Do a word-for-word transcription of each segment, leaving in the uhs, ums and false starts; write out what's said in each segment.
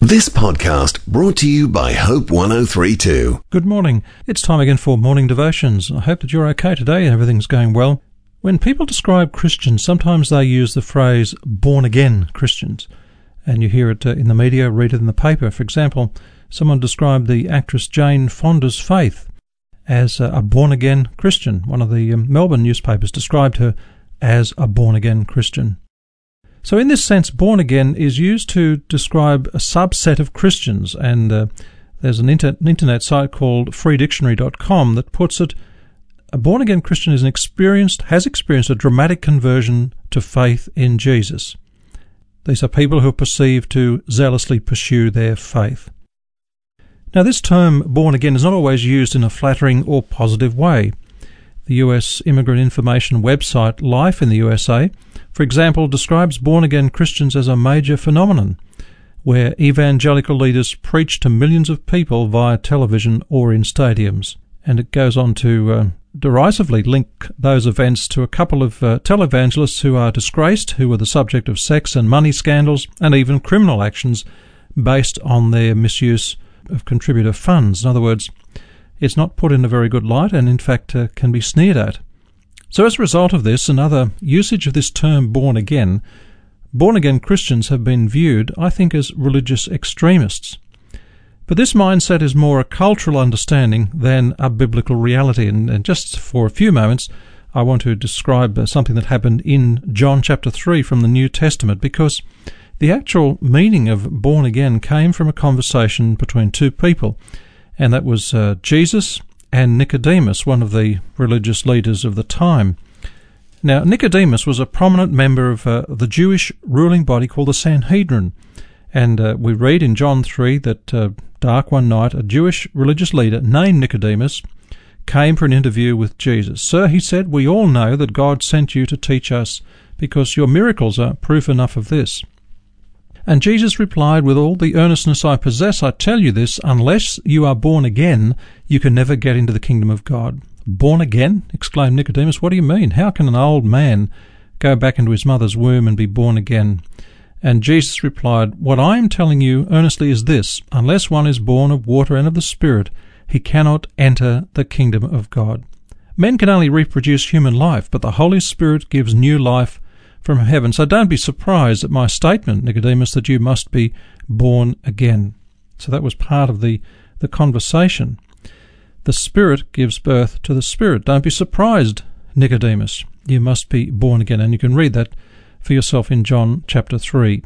This podcast brought to you by Hope one oh three two. Good morning. It's time again for Morning Devotions. I hope that you're okay today and everything's going well. When people describe Christians, sometimes they use the phrase born-again Christians. And you hear it uh, in the media, read it in the paper. For example, someone described the actress Jane Fonda's faith as uh, a born-again Christian. One of the um, Melbourne newspapers described her as a born-again Christian. So in this sense, born-again is used to describe a subset of Christians, and uh, there's an, inter- an internet site called free dictionary dot com that puts it, a born-again Christian is an experienced, has experienced a dramatic conversion to faith in Jesus. These are people who are perceived to zealously pursue their faith. Now, this term born-again is not always used in a flattering or positive way. The U S immigrant information website Life in the U S A, for example, describes born-again Christians as a major phenomenon, where evangelical leaders preach to millions of people via television or in stadiums. And it goes on to uh, derisively link those events to a couple of uh, televangelists who are disgraced, who were the subject of sex and money scandals, and even criminal actions based on their misuse of contributor funds. In other words, it's not put in a very good light and, in fact, uh, can be sneered at. So as a result of this and other usage of this term born-again, born-again Christians have been viewed, I think, as religious extremists. But this mindset is more a cultural understanding than a biblical reality. And, and just for a few moments, I want to describe uh, something that happened in John chapter three from the New Testament, because the actual meaning of born-again came from a conversation between two people, and that was uh, Jesus and Nicodemus, one of the religious leaders of the time. Now, Nicodemus was a prominent member of uh, the Jewish ruling body called the Sanhedrin, and uh, we read in John three that uh, dark one night a Jewish religious leader named Nicodemus came for an interview with Jesus. "Sir," he said, "we all know that God sent you to teach us, because your miracles are proof enough of this." And Jesus replied, "With all the earnestness I possess, I tell you this, unless you are born again, you can never get into the kingdom of God." "Born again?" exclaimed Nicodemus. "What do you mean? How can an old man go back into his mother's womb and be born again?" And Jesus replied, "What I am telling you earnestly is this, unless one is born of water and of the Spirit, he cannot enter the kingdom of God. Men can only reproduce human life, but the Holy Spirit gives new life from heaven. So don't be surprised at my statement, Nicodemus, that you must be born again." So that was part of the, the conversation. The Spirit gives birth to the Spirit. Don't be surprised, Nicodemus. You must be born again. And you can read that for yourself in John chapter three.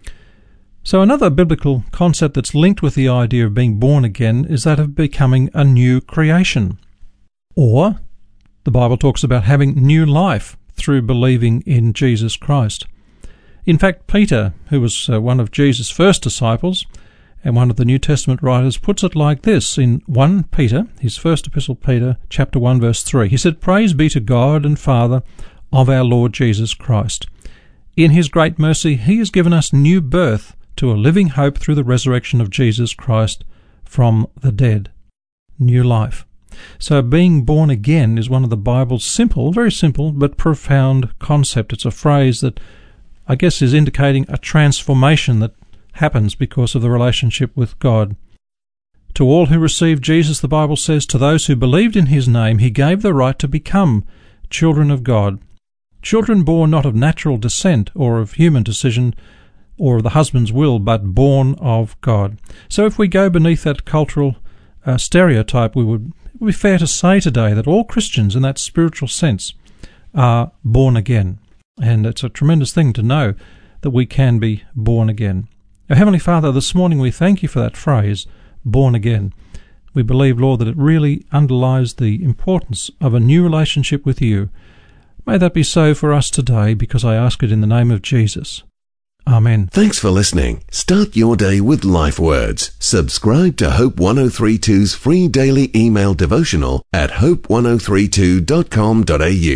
So another biblical concept that's linked with the idea of being born again is that of becoming a new creation. Or the Bible talks about having new life through believing in Jesus Christ. In fact, Peter, who was uh, one of Jesus' first disciples and one of the New Testament writers, puts it like this in First Peter, his first epistle, Peter, chapter one, verse three. He said, "Praise be to God and Father of our Lord Jesus Christ. In his great mercy, he has given us new birth to a living hope through the resurrection of Jesus Christ from the dead." New life. So being born again is one of the Bible's simple, very simple, but profound concept. It's a phrase that I guess is indicating a transformation that happens because of the relationship with God. To all who received Jesus, the Bible says, to those who believed in his name, he gave the right to become children of God. Children born not of natural descent or of human decision or of the husband's will, but born of God. So if we go beneath that cultural uh, stereotype, we would it would be fair to say today that all Christians in that spiritual sense are born again. And it's a tremendous thing to know that we can be born again. Our Heavenly Father, this morning we thank you for that phrase, born again. We believe, Lord, that it really underlies the importance of a new relationship with you. May that be so for us today, because I ask it in the name of Jesus. Amen. Thanks for listening. Start your day with Life Words. Subscribe to Hope one oh three two's free daily email devotional at hope one oh three two dot com dot a u.